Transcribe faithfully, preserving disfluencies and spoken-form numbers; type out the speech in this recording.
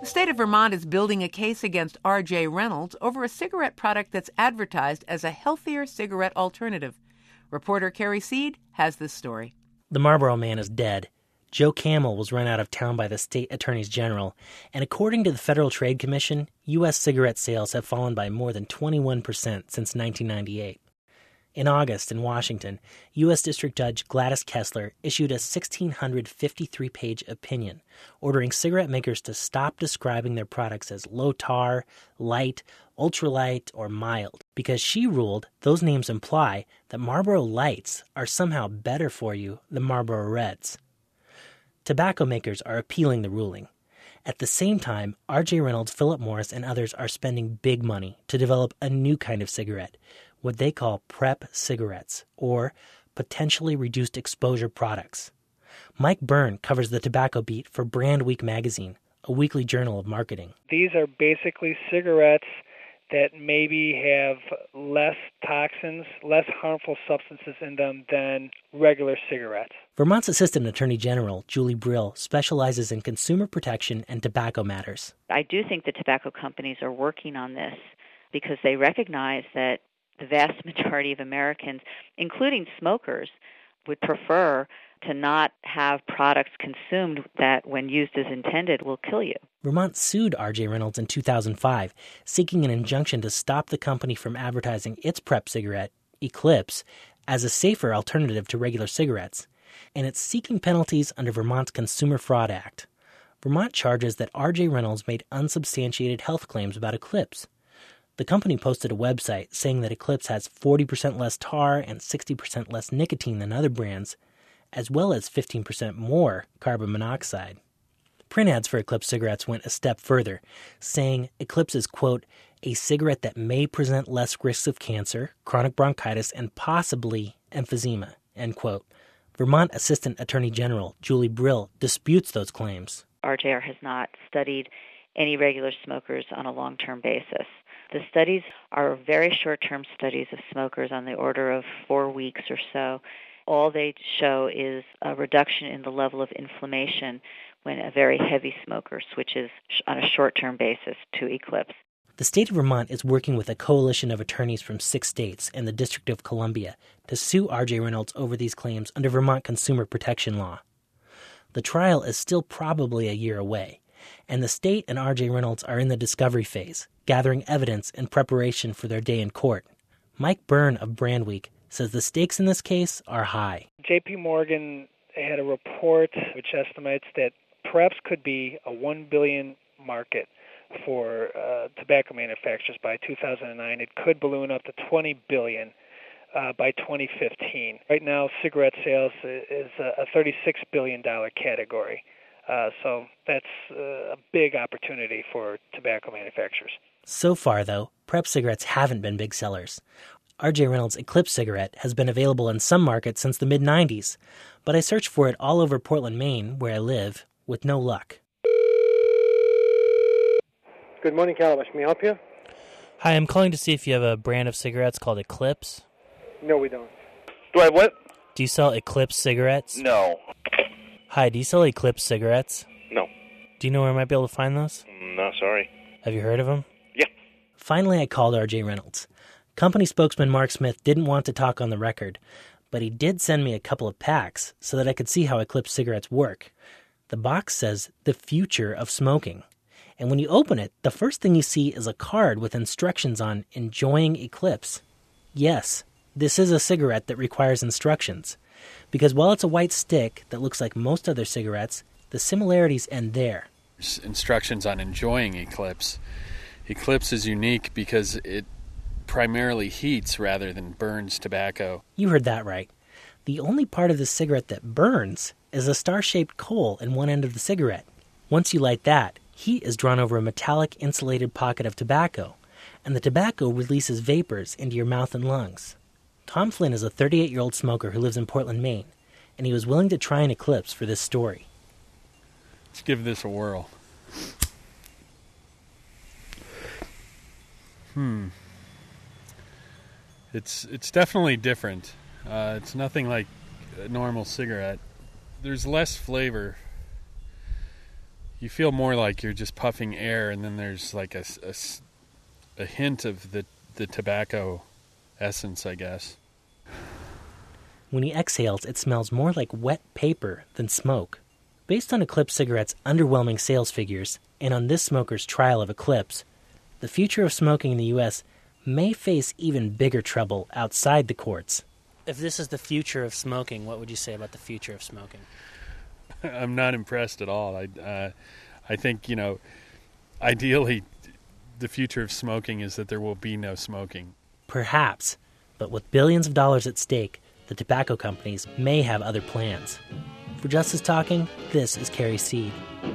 The state of Vermont is building a case against R J Reynolds over a cigarette product that's advertised as a healthier cigarette alternative. Reporter Carrie Seed has this story. The Marlboro Man is dead. Joe Camel was run out of town by the state attorneys general, and according to the Federal Trade Commission, U S cigarette sales have fallen by more than twenty-one percent since nineteen ninety-eight. In August, in Washington, U S District Judge Gladys Kessler issued a one thousand six hundred fifty-three page opinion ordering cigarette makers to stop describing their products as low tar, light, ultralight, or mild, because she ruled those names imply that Marlboro Lights are somehow better for you than Marlboro Reds. Tobacco makers are appealing the ruling. At the same time, R J Reynolds, Philip Morris, and others are spending big money to develop a new kind of cigarette, what they call PrEP cigarettes, or potentially reduced exposure products. Mike Byrne covers the tobacco beat for Brand Week magazine, a weekly journal of marketing. These are basically cigarettes that maybe have less toxins, less harmful substances in them than regular cigarettes. Vermont's Assistant Attorney General, Julie Brill, specializes in consumer protection and tobacco matters. I do think the tobacco companies are working on this because they recognize that the vast majority of Americans, including smokers, would prefer to not have products consumed that, when used as intended, will kill you. Vermont sued R J Reynolds in two thousand five, seeking an injunction to stop the company from advertising its PrEP cigarette, Eclipse, as a safer alternative to regular cigarettes, and it's seeking penalties under Vermont's Consumer Fraud Act. Vermont charges that R J Reynolds made unsubstantiated health claims about Eclipse. The company posted a website saying that Eclipse has forty percent less tar and sixty percent less nicotine than other brands, as well as fifteen percent more carbon monoxide. Print ads for Eclipse cigarettes went a step further, saying Eclipse is, quote, a cigarette that may present less risks of cancer, chronic bronchitis, and possibly emphysema, end quote. Vermont Assistant Attorney General Julie Brill disputes those claims. R J R has not studied any regular smokers on a long-term basis. The studies are very short-term studies of smokers on the order of four weeks or so. All they show is a reduction in the level of inflammation when a very heavy smoker switches on a short-term basis to Eclipse. The state of Vermont is working with a coalition of attorneys from six states and the District of Columbia to sue R J Reynolds over these claims under Vermont consumer protection law. The trial is still probably a year away, and the state and R J Reynolds are in the discovery phase, gathering evidence in preparation for their day in court. Mike Byrne of Brand Week says the stakes in this case are high. J P Morgan had a report which estimates that PrEPs could be a one billion dollars market for uh, tobacco manufacturers by two thousand nine. It could balloon up to twenty billion dollars uh, by twenty fifteen. Right now, cigarette sales is a thirty-six billion dollars category. Uh, so that's uh, a big opportunity for tobacco manufacturers. So far, though, PrEP cigarettes haven't been big sellers. R J Reynolds' Eclipse cigarette has been available in some markets since the mid nineties, but I searched for it all over Portland, Maine, where I live, with no luck. Good morning, Calabash. May I help you? Hi, I'm calling to see if you have a brand of cigarettes called Eclipse. No, we don't. Do I what? Do you sell Eclipse cigarettes? No. Hi, do you sell Eclipse cigarettes? No. Do you know where I might be able to find those? No, sorry. Have you heard of them? Yeah. Finally, I called R J Reynolds. Company spokesman Mark Smith didn't want to talk on the record, but he did send me a couple of packs so that I could see how Eclipse cigarettes work. The box says, "The future of smoking." And when you open it, the first thing you see is a card with instructions on enjoying Eclipse. Yes, this is a cigarette that requires instructions, because while it's a white stick that looks like most other cigarettes, the similarities end there. There's instructions on enjoying Eclipse. Eclipse is unique because it primarily heats rather than burns tobacco. You heard that right. The only part of the cigarette that burns is a star-shaped coal in one end of the cigarette. Once you light that, heat is drawn over a metallic insulated pocket of tobacco, and the tobacco releases vapors into your mouth and lungs. Tom Flynn is a thirty-eight-year-old smoker who lives in Portland, Maine, and he was willing to try an Eclipse for this story. Let's give this a whirl. Hmm. It's it's definitely different. Uh, it's nothing like a normal cigarette. There's less flavor. you feel more like you're just puffing air, and then there's like a, a, a hint of the, the tobacco essence, I guess. When he exhales, it smells more like wet paper than smoke. Based on Eclipse cigarettes' underwhelming sales figures, and on this smoker's trial of Eclipse, the future of smoking in the U S may face even bigger trouble outside the courts. If this is the future of smoking, what would you say about the future of smoking? I'm not impressed at all. I, uh, I think, you know, ideally, the future of smoking is that there will be no smoking. Perhaps, but with billions of dollars at stake, the tobacco companies may have other plans. For Justice Talking, this is Carrie Seed.